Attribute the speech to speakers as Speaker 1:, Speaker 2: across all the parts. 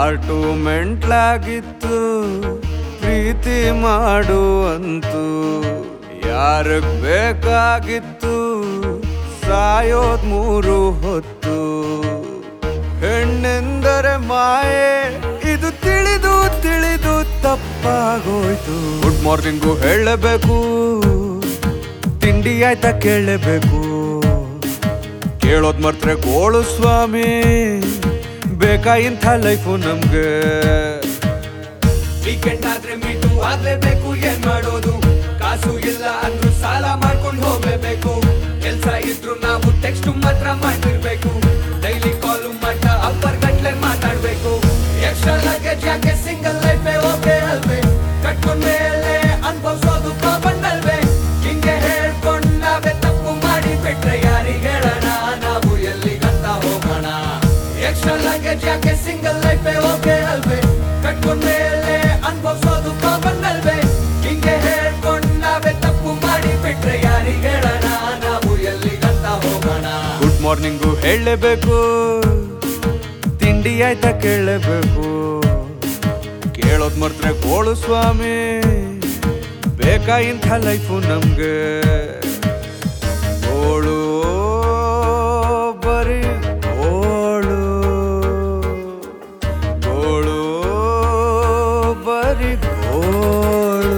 Speaker 1: heart ಮೆಂಟ್ಲಾಗಿತ್ತು ಪ್ರೀತಿ ಮಾಡುವಂತು ಯಾರಗ್ ಬೇಕಾಗಿತ್ತು ಸಾಯೋದ್ ಮೂರು ಹೊತ್ತು ಹೆಣ್ಣೆಂದರೆ ಮಾಯೆ ಇದು ತಿಳಿದು ತಿಳಿದು ತಪ್ಪಾಗೋಯ್ತು ಗುಡ್ ಮಾರ್ನಿಂಗು ಹೇಳಬೇಕು ತಿಂಡಿ ಆಯ್ತಾ ಕೇಳಬೇಕು ಕೇಳೋದ್ ಮರ್ತ್ರೆ ಗೋಳು ಸ್ವಾಮಿ ಬೇಕಾ ಇಂಥ ಲೈಫು ನಮ್ಗೆ
Speaker 2: ವೀಕೆಂಡ್ ಆದ್ರೆ ಮೀಟು ಆಗ್ಲೇಬೇಕು ಏನ್ ಮಾಡೋದು ಕಾಸು ಇಲ್ಲ ಅಂದ್ರೂ ಸಾಲ ಮಾಡ್ಕೊಂಡು ಹೋಗ್ಲೇಬೇಕು ಕೆಲ್ಸ ಇದ್ರು ನಾವು ಟೆಕ್ಸ್ಟ್ ಮಾತ್ರ ಮಾಡ್ತಿರ್ಬೇಕು ಡೈಲಿ ಕಾಲು ಮಟ್ಟ ಅಪ್ಪರ್ ಗಟ್ಲೆ ಮಾತಾಡ್ಬೇಕು ಎಕ್ಸ್ಟ್ರಾ ಲಗೇಜ್ ಯಾಕೆ ಸಿಂಗಲ್ ಲೈಫೇ ಓಕೆ ಅಲ್ವೇ ಕಟ್ಕೊಂಡ್ ಮೇಲೆ ಅನ್ಭವಿಸೋದು ಕಾಮನ್ ಅಲ್ವೇ ಹಿಂಗೆ ಹೇಳ್ಕೊಂಡ್ ನಾವೇ ತಪ್ಪು ಮಾಡಿ ಬಿಟ್ರೆ ಯಾರಿಗೆ ಹೇಳೋಣ ನಾವು ಎಲ್ಲಿಗಂತ ಹೋಗೋಣ ಎಕ್ಸ್ಟ್ರಾ ಲಗೇಜ್ ಯಾಕೆ ಸಿಂಗಲ್ ಲೈಫೇ ಓಕೆ ಅಲ್ವೇ ಕಟ್ಕೊಂಡ್ ಮೇಲೆ ಅನ್ಭವಿಸೋದು ಕಾಮನ್ ಅಲ್ವೇ ಹಿಂಗೆ ಹೇಳ್ಕೊಂಡ್ ನಾವೇ ತಪ್ಪು ಮಾಡಿ ಬಿಟ್ರೆ ಯಾರಿಗೆ ಹೇಳೋಣ ನಾವು ಎಲ್ಲಿಗಂತ ಹೋಗೋಣ
Speaker 1: ಗುಡ್ ಮಾರ್ನಿಂಗು ಹೇಳಬೇಕು ತಿಂಡಿ ಆಯ್ತಾ ಕೇಳಬೇಕು ಕೇಳೋದ್ ಮರ್ತ್ರೆ ಗೋಳು ಸ್ವಾಮಿ ಬೇಕಾ ಇಂಥ ಲೈಫು ನಮ್ಗೆ ಗೋಳು ಬರೀ ಗೋಳು ಗೋಳು ಬರೀ ಗೋಳು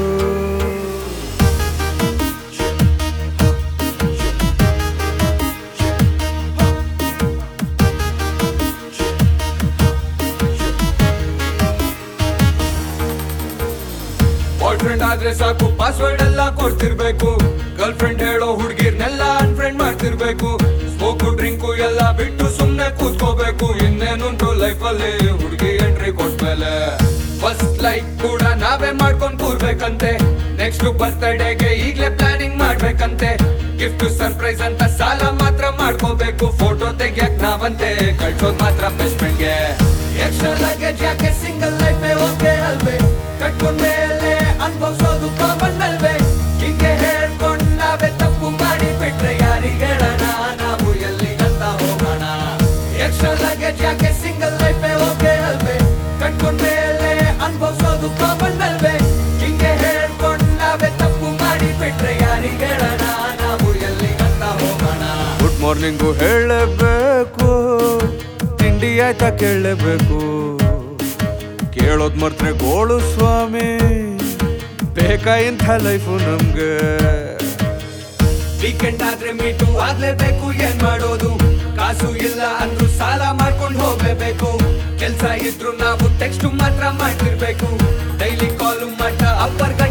Speaker 2: ಬಾಯ್ ಫ್ರೆಂಡ್ ಆದ್ರೆ ಸಾಕು ಪಾಸ್ವರ್ಡ್ ಎಲ್ಲ ಕೊಡ್ತಿರ್ಬೇಕು ಗರ್ಲ್ ಫ್ರೆಂಡ್ ಹೇಳೋ ಹುಡ್ಗಿರ್ನೆಲ್ಲ ಅನ್ಫ್ರೆಂಡ್ ಮಾಡ್ತಿರ್ಬೇಕು ಸ್ಮೋಕು ಡ್ರಿಂಕು ಎಲ್ಲ ಬಿಟ್ಟು ಸುಮ್ನೆ ಕೂತ್ಕೋಬೇಕು ಇನ್ನೇನುಂಟು ಲೈಫ್ ಅಲ್ಲಿ ಹುಡ್ಗಿ ಎಂಟ್ರಿ ಕೊಟ್ಮೇಲೆ ಫಸ್ಟ್ ಲೈಕ್ ಕೂಡ ನಾವೇ ಮಾಡ್ಕೊಂಡ್ ಕೂರ್ಬೇಕಂತೆ ನೆಕ್ಸ್ಟ್ ಬರ್ತ್ಡೇಗೆ ಈಗ್ಲೇ ಪ್ಲಾನಿಂಗ್ ಮಾಡ್ಬೇಕಂತೆ ಗಿಫ್ಟ್ ಸರ್ಪ್ರೈಸ್ ಅಂತ ಸಾಲ ಮಾತ್ರ ಮಾಡ್ಕೋಬೇಕು ಫೋಟೋ ತೆಗಿಯಕ್ ನಾವಂತೆ ಕಳ್ಸೋದ್ ಮಾತ್ರ ಬೆಸ್ಟ್ ಫ್ರೆಂಡ್ಗೆ ಎಕ್ಸ್ಟ್ರಾ ಲಗೇಜ್ ಯಾಕೆ ಸಿಂಗಲ್ ಲೈಫೇ ಓಕೆ ಅಲ್ವೇ ಕಟ್ಕೊಂಡ್ ಮೇಲೆ ಅನ್ಭವಿಸೋದು ಕಾಮನ್ ಅಲ್ವೇ ಹಿಂಗೆ ಹೇಳ್ಕೊಂಡ್ ನಾವೇ ತಪ್ಪು ಮಾಡಿ ಬಿಟ್ರೆ ಯಾರಿಗೆ ಹೇಳೋಣ ನಾವು ಎಲ್ಲಿಗಂತ ಹೋಗೋಣ ಎಕ್ಸ್ಟ್ರಾ ಲಗೇಜ್ ಯಾಕೆ ಸಿಂಗಲ್ ಲೈಫೇ ಓಕೆ ಅಲ್ವೇ ಕಟ್ಕೊಂಡ್ ಮೇಲೆ ಅನ್ಭವಿಸೋದು ಕಾಮನ್ ಅಲ್ವೇ ಹಿಂಗೆ ಹೇಳ್ಕೊಂಡ್ ನಾವೇ ತಪ್ಪು ಮಾಡಿ ಬಿಟ್ರೆ ಯಾರಿಗೆ ಹೇಳೋಣ ನಾವು ಎಲ್ಲಿಗಂತ ಹೋಗೋಣ
Speaker 1: ಗುಡ್ ಮಾರ್ನಿಂಗು ಹೇಳಬೇಕು ತಿಂಡಿ ಆಯ್ತಾ ಕೇಳಬೇಕು ಕೇಳೋದ್ ಮರ್ತ್ರೆ ಗೋಳು ಸ್ವಾಮಿ ಬೇಕಾ ಇಂಥ ಲೈಫು ನಮ್ಗೆ
Speaker 2: ವೀಕೆಂಡ್ ಆದ್ರೆ ಮೀಟು ಆಗ್ಲೇಬೇಕು ಏನ್ ಮಾಡೋದು ಕಾಸು ಇಲ್ಲ ಅಂದ್ರೂ ಸಾಲ ಮಾಡ್ಕೊಂಡು ಹೋಗ್ಲೇಬೇಕು ಕೆಲ್ಸ ಇದ್ರು ನಾವು ಟೆಕ್ಸ್ಟ್ ಮಾತ್ರ ಮಾಡ್ತಿರ್ಬೇಕು ಡೈಲಿ ಕಾಲು ಮಟ್ಟ ಅಪ್ಪರ್